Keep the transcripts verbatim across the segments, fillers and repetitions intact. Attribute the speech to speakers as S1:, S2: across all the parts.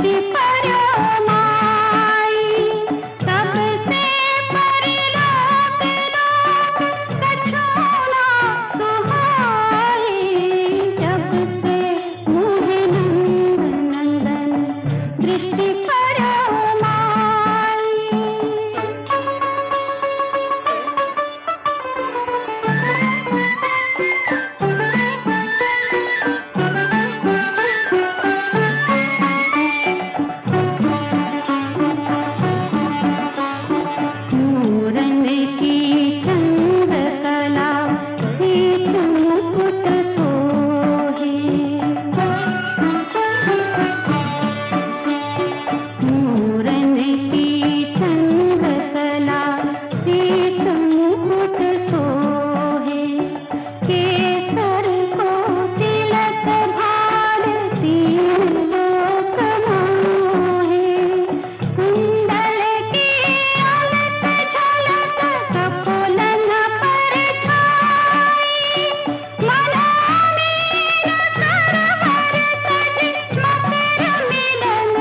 S1: दृष्टि पर्यो माई, तब से परिलोक लोक कछु ना सुहाई। जब से मोहे नंद नंदन दृष्टि पर्यो माई। मूरन की चंद्रकला सीत मुकुट सोहे, मूरन की चंद्रकला सीत मुकुट सोहे। केसर को तिलक भार तीन लोक मोहे, कुंडल की अलक झलक कपोलन पर छाई। मनोमीन सरवर सज मकर मिलन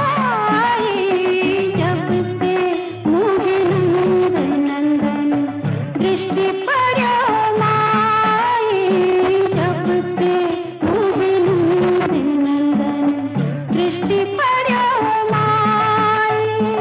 S1: आई। जब से मोहे नंद नंदन दृष्टि पर्यो माई। जब से मोहे नंद नंदन दृष्टि पर्यो माई।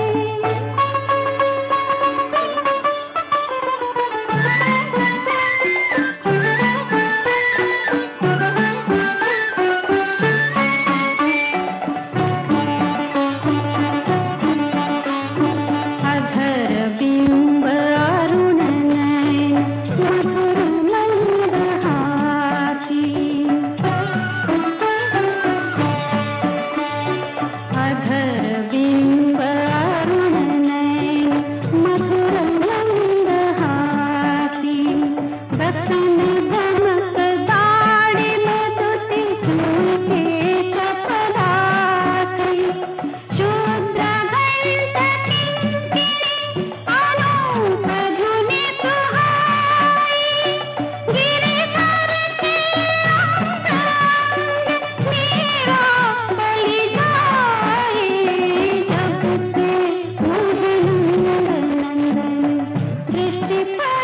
S1: अधर बिंब अरुण नयन मधुर मंदहासी। अधर बिंब अरुण नयन मधुर मंदहासी। बसन दमक दाढ़ि मधुति झूठे चपरासी। शूद्र घंट किंकिणी अनूप धुनि सुहाई। गिरिधर के अंग अंग मीरा बलि जाई। जब से मोहे नंद नंदन दृष्टि पर्यो